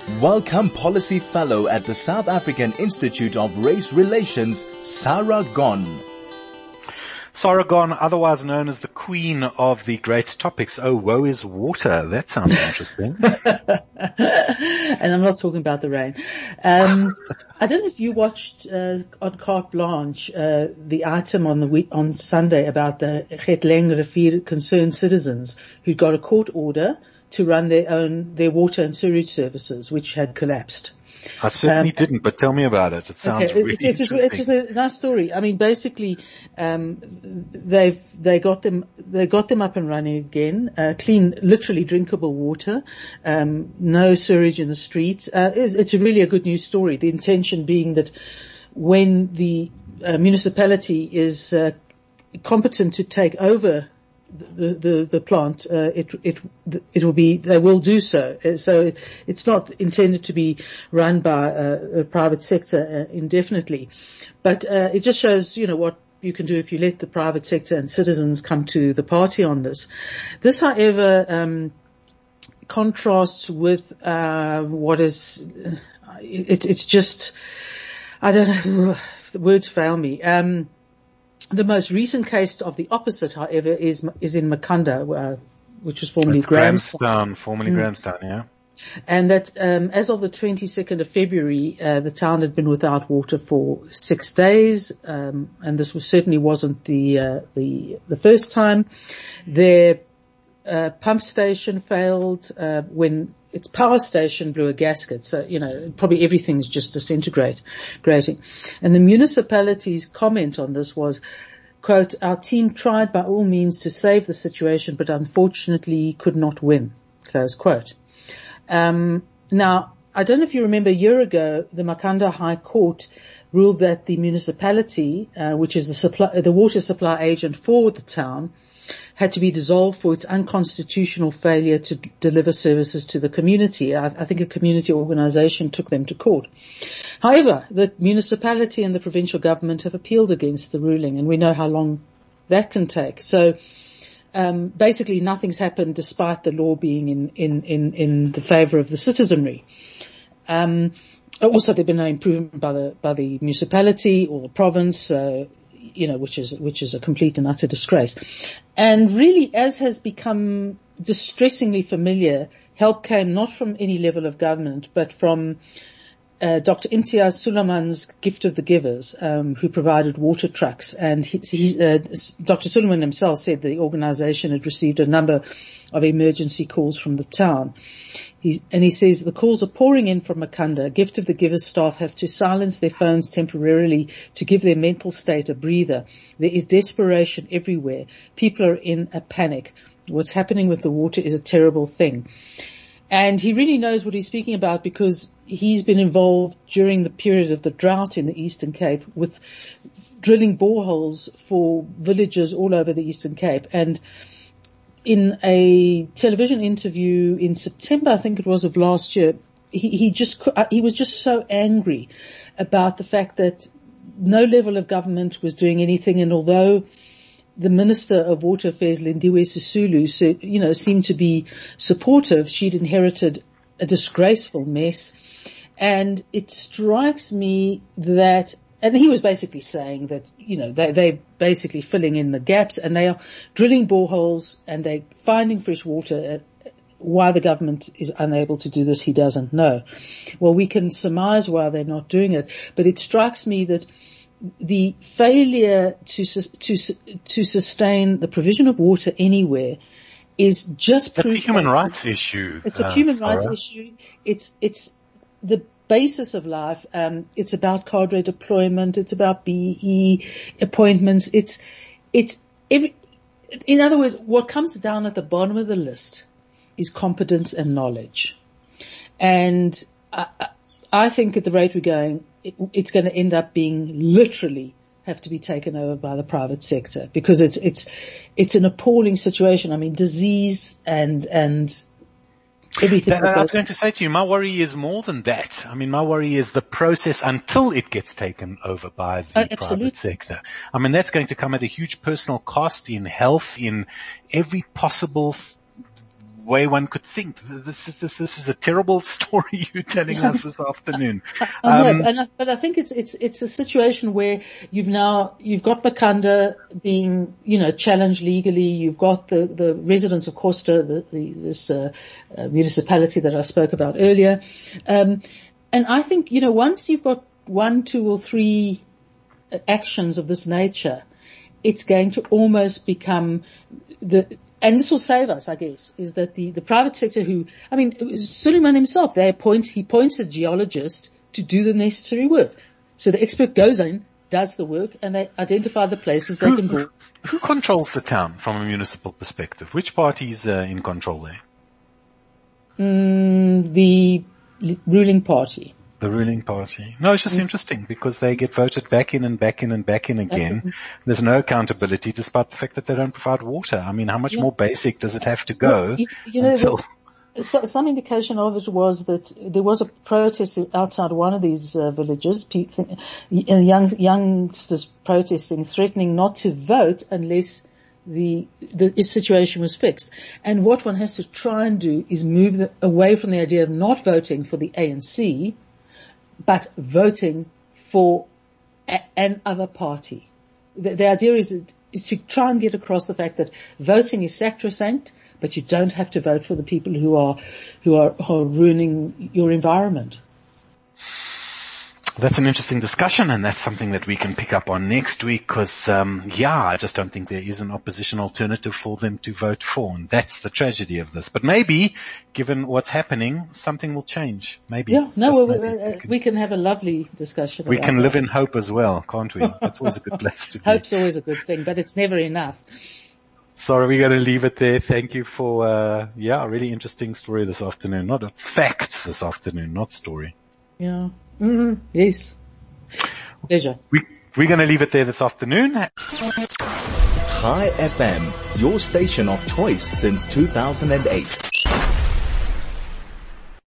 Welcome Policy Fellow at the South African Institute of Race Relations, Sarah Gon. Sarah Gon, otherwise known as the Queen of the Great Topics. Oh, woe is water. That sounds interesting. And I'm not talking about the rain. I don't know if you watched on Carte Blanche the item on Sunday about the Getleng Rivier concerned citizens who got a court order to run their water and sewage services, which had collapsed. I certainly didn't, but tell me about it. It sounds really interesting. It's just a nice story. I mean, basically, they got them up and running again, clean, literally drinkable water, no sewage in the streets. It's really a good news story. The intention being that when the municipality is competent to take over the plant, they will do so. So it's not intended to be run by a private sector indefinitely. But it just shows, what you can do if you let the private sector and citizens come to the party on this. This, however, contrasts with what is, it's just, I don't know, the words fail me. The most recent case of the opposite, however, is in Makhanda, which was formerly Grahamstown. Formerly Grahamstown, yeah. And that, as of the 22nd of February, the town had been without water for 6 days, and this certainly wasn't the first time. Their pump station failed when its power station blew a gasket. So, probably everything's just disintegrating. And the municipality's comment on this was, quote, "Our team tried by all means to save the situation, but unfortunately could not win," close quote. Now, I don't know if you remember a year ago, the Makhanda High Court ruled that the municipality, which is the water supply agent for the town, had to be dissolved for its unconstitutional failure to deliver services to the community. I think a community organization took them to court. However, the municipality and the provincial government have appealed against the ruling, and we know how long that can take. So, basically nothing's happened despite the law being in the favor of the citizenry. Also there've been no improvement by the municipality or the province, which is a complete and utter disgrace. And really, as has become distressingly familiar, help came not from any level of government, but from Dr. Imtiaz Suleiman's Gift of the Givers, who provided water trucks. And Dr. Suleiman himself said the organization had received a number of emergency calls from the town. He says the calls are pouring in from Makhanda. Gift of the Givers staff have to silence their phones temporarily to give their mental state a breather. There is desperation everywhere. People are in a panic. What's happening with the water is a terrible thing. And he really knows what he's speaking about because he's been involved during the period of the drought in the Eastern Cape with drilling boreholes for villages all over the Eastern Cape. And in a television interview in September, I think it was, of last year, he was just so angry about the fact that no level of government was doing anything. And although the Minister of Water Affairs, Lindiwe Sisulu, seemed to be supportive, she'd inherited a disgraceful mess. And it strikes me that, and he was basically saying that, they're basically filling in the gaps and they are drilling boreholes and they're finding fresh water. Why the government is unable to do this, he doesn't know. Well, we can surmise why they're not doing it, but it strikes me that the failure to sustain the provision of water anywhere is just proof. It's a human rights issue. It's a human rights issue. It's the basis of life. It's about cadre deployment. It's about BE appointments. In other words, what comes down at the bottom of the list is competence and knowledge. And I think at the rate we're going, it's going to end up being literally have to be taken over by the private sector because it's an appalling situation. I mean, disease and everything. I was going to say to you, my worry is more than that. I mean, my worry is the process until it gets taken over by the private sector. I mean, that's going to come at a huge personal cost in health, in every possible way one could think. This is a terrible story you're telling us this afternoon. But I think it's a situation where you've got Makanda being, challenged legally. You've got the residents of Koster, this municipality that I spoke about earlier. And I think, once you've got 1, 2 or 3 actions of this nature, it's going to almost become and this will save us, I guess, is that the private sector Suleiman himself, he appoints a geologist to do the necessary work. So the expert goes in, does the work, and they identify the places they can go. Who controls the town from a municipal perspective? Which party is in control there? The ruling party. The ruling party. No, it's just interesting because they get voted back in and back in and back in again. There's no accountability despite the fact that they don't provide water. I mean, how much more basic does it have to go? Some indication of it was that there was a protest outside one of these villages, youngsters protesting, threatening not to vote unless the situation was fixed. And what one has to try and do is move away from the idea of not voting for the ANC, but voting for an other party. The idea is to try and get across the fact that voting is sacrosanct, but you don't have to vote for the people who are ruining your environment. That's an interesting discussion, and that's something that we can pick up on next week because, I just don't think there is an opposition alternative for them to vote for, and that's the tragedy of this. But maybe, given what's happening, something will change. Maybe. Yeah, we can have a lovely discussion. We can live in hope as well, can't we? That's always a good place to be. Hope's always a good thing, but it's never enough. Sorry, we're going to leave it there. Thank you for, a really interesting story this afternoon. Not facts this afternoon, not story. Yeah. Mm-hmm. Yes. Pleasure. We're going to leave it there this afternoon. Chai FM, your station of choice since 2008.